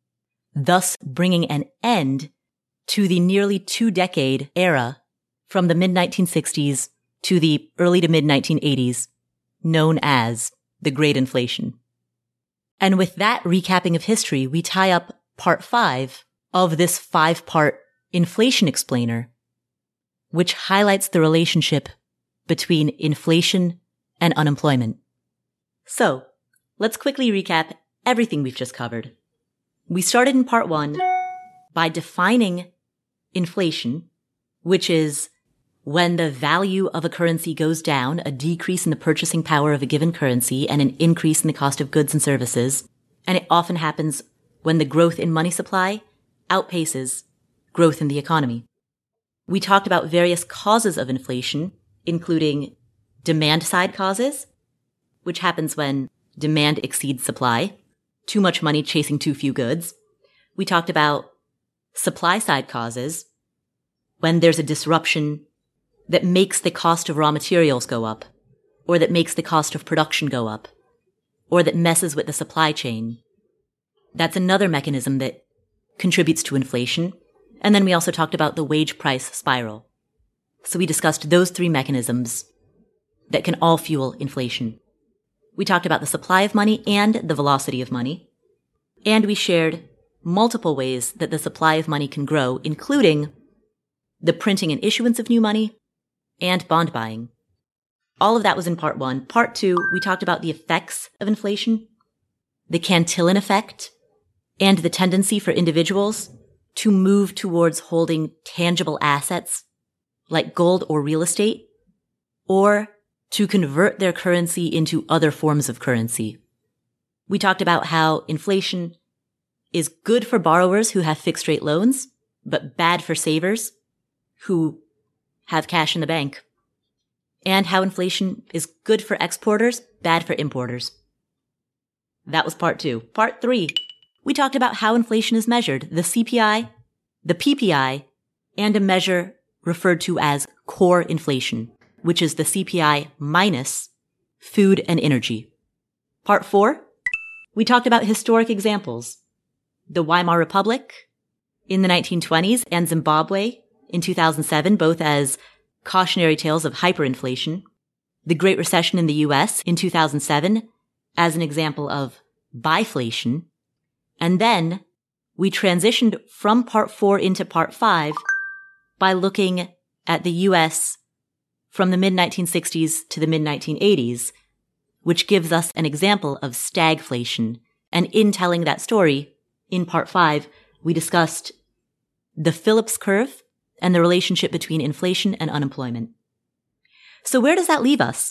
thus bringing an end to the nearly two-decade era from the mid nineteen sixties to the early to mid nineteen eighties, known as the Great Inflation. And with that recapping of history, we tie up part five of this five-part inflation explainer, which highlights the relationship between inflation and unemployment. So, let's quickly recap everything we've just covered. We started in part one by defining inflation, which is when the value of a currency goes down, a decrease in the purchasing power of a given currency and an increase in the cost of goods and services. And it often happens when the growth in money supply outpaces growth in the economy. We talked about various causes of inflation, including demand-side causes, which happens when demand exceeds supply, too much money chasing too few goods. We talked about supply-side causes, when there's a disruption that makes the cost of raw materials go up, or that makes the cost of production go up, or that messes with the supply chain. That's another mechanism that contributes to inflation. And then we also talked about the wage price spiral. So we discussed those three mechanisms that can all fuel inflation. We talked about the supply of money and the velocity of money. And we shared multiple ways that the supply of money can grow, including the printing and issuance of new money and bond buying. All of that was in part one. Part two, we talked about the effects of inflation, the Cantillon effect, and the tendency for individuals to move towards holding tangible assets like gold or real estate, or to convert their currency into other forms of currency. We talked about how inflation is good for borrowers who have fixed rate loans, but bad for savers who have cash in the bank, and how inflation is good for exporters, bad for importers. That was part two. Part three, we talked about how inflation is measured, the C P I, the P P I, and a measure referred to as core inflation, which is the C P I minus food and energy. Part four, we talked about historic examples, the Weimar Republic in the nineteen twenties and Zimbabwe in two thousand seven, both as cautionary tales of hyperinflation, the Great Recession in the U S in two thousand seven as an example of biflation, and then we transitioned from part four into part five by looking at the U S from the mid nineteen sixties to the mid nineteen eighties, which gives us an example of stagflation. And in telling that story, in part five, we discussed the Phillips curve and the relationship between inflation and unemployment. So where does that leave us?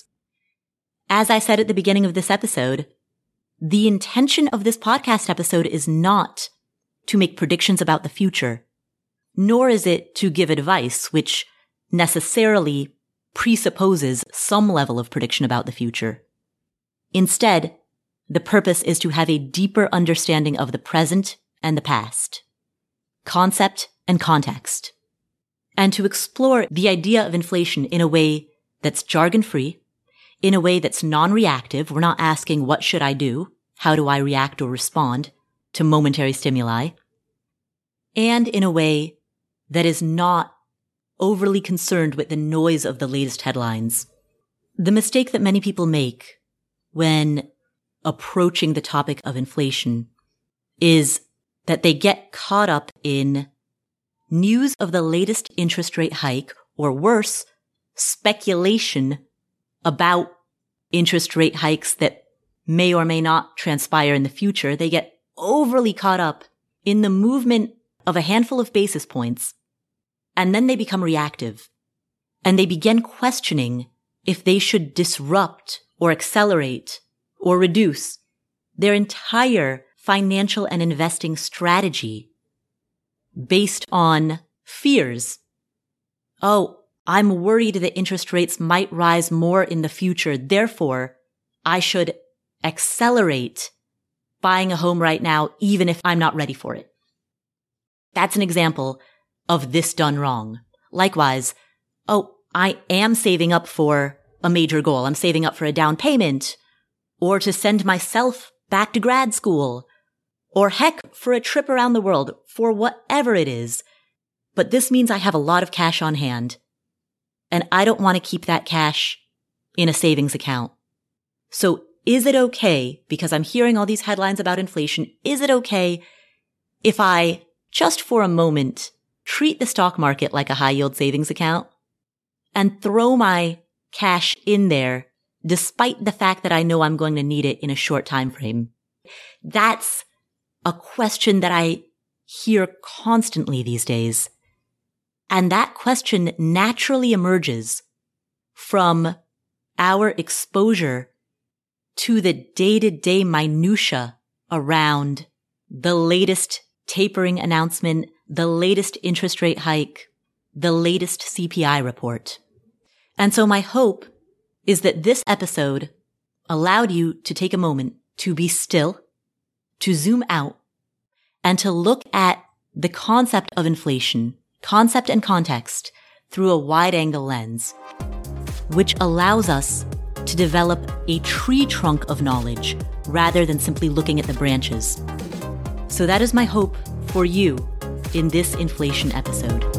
As I said at the beginning of this episode, the intention of this podcast episode is not to make predictions about the future, nor is it to give advice, which necessarily presupposes some level of prediction about the future. Instead, the purpose is to have a deeper understanding of the present and the past, concept and context, and to explore the idea of inflation in a way that's jargon-free, in a way that's non-reactive. We're not asking, what should I do? How do I react or respond to momentary stimuli? And in a way that is not overly concerned with the noise of the latest headlines. The mistake that many people make when approaching the topic of inflation is that they get caught up in news of the latest interest rate hike, or worse, speculation about interest rate hikes that may or may not transpire in the future. They get overly caught up in the movement of a handful of basis points, and then they become reactive, and they begin questioning if they should disrupt or accelerate or reduce their entire financial and investing strategy based on fears. Oh, I'm worried that interest rates might rise more in the future. Therefore, I should accelerate buying a home right now, even if I'm not ready for it. That's an example of this done wrong. Likewise, oh, I am saving up for a major goal. I'm saving up for a down payment, or to send myself back to grad school, or heck, for a trip around the world, for whatever it is. But this means I have a lot of cash on hand, and I don't want to keep that cash in a savings account. So is it okay, because I'm hearing all these headlines about inflation, is it okay if I, just for a moment, treat the stock market like a high-yield savings account and throw my cash in there despite the fact that I know I'm going to need it in a short time frame? That's a question that I hear constantly these days. And that question naturally emerges from our exposure to the day-to-day minutia around the latest tapering announcement, the latest interest rate hike, the latest C P I report. And so my hope is that this episode allowed you to take a moment to be still, to zoom out, and to look at the concept of inflation, concept and context, through a wide-angle lens, which allows us to develop a tree trunk of knowledge rather than simply looking at the branches. So that is my hope for you in this inflation episode.